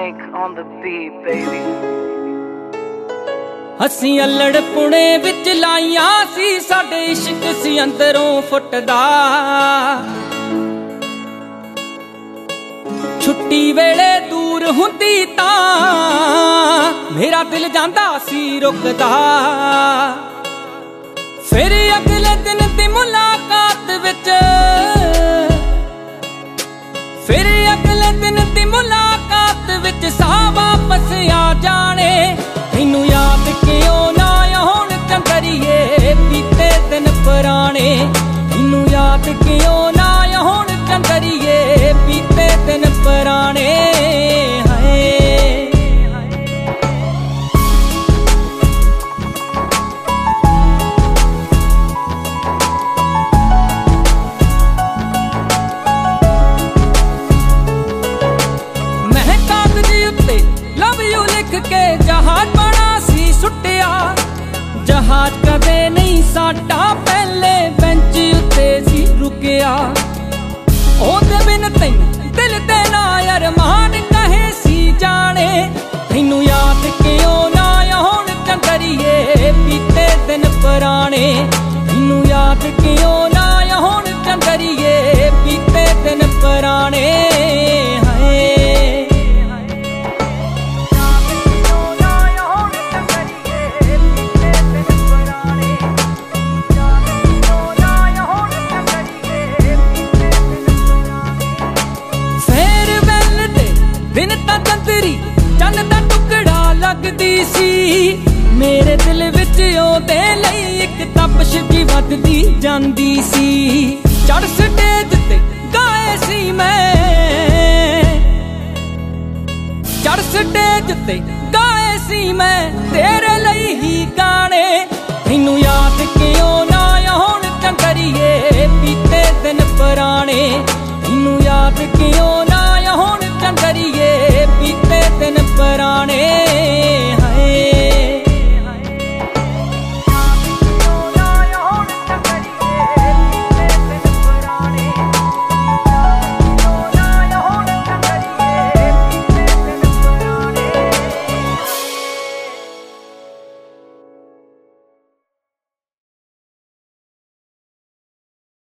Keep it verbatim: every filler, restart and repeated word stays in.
Snake on the beat, baby. ਅਸੀਂ ਅਲੜ ਪੁਣੇ ਵਿੱਚ ਲਾਈਆਂ ਸੀ, ਸਾਡੇ ਇਸ਼ਕ ਸੀ ਅੰਦਰੋਂ ਫੁੱਟਦਾ। ਛੁੱਟੀ ਵੇਲੇ ਦੂਰ ਹੁੰਦੀ ਤਾਂ ਮੇਰਾ ਦਿਲ ਜਾਂਦਾ ਸੀ ਰੁਕਦਾ। ਫਿਰ ਅਗਲੇ ਦਿਨ ਦੀ ਮੁਲਾਕਾਤ ਵਿੱਚ ਫਿਰ ਅਗਲੇ ਦਿਨ ਦੀ ਮੁਲਾਕਾਤ ਵਿੱਚ ਸਾਹ ਵਾਪਸ ਆ ਜਾਣੇ। ਤੈਨੂੰ ਯਾਦ ਕਿਉਂ ਨਾ ਹੁਣ ਚੰਦਰੀਏ ਬੀਤੇ ਦਿਨ ਪੁਰਾਣੇ। ਤੈਨੂੰ ਯਾਦ ਕਿਉਂ ਨਾ ਹੁਣ ਚੰਦਰੀਏ ਬੀਤੇ ਦਿਨ ਪੁਰਾਣੇ। जहाज बना सी सुटिया, जहाज कदे नहीं साडा पहले बेंच उत्ते सी रुकिया। ओदे बिन तैनूं दिल दे ना अरमान कहे सी जाने। तैनूं याद क्यों ना हुण चंदरीए बीते दिन पुराने। तैनूं याद क्यों ना हुण चंदरीए बीते दिन पुराने। दिन तां चंदरी चंद दा टुकड़ा लगदी सी, मेरे दिल विच ओदे लई इक तपश जी वधदी जांदी सी। चढ़ स्टेज ते गाए सी मैं, चढ़ स्टेज ते गाए सी मैं तेरे लई ही गाने। तैनूं याद क्यों ना हुण चंदरीए बीते दिन पुराने। तैनूं याद क्यों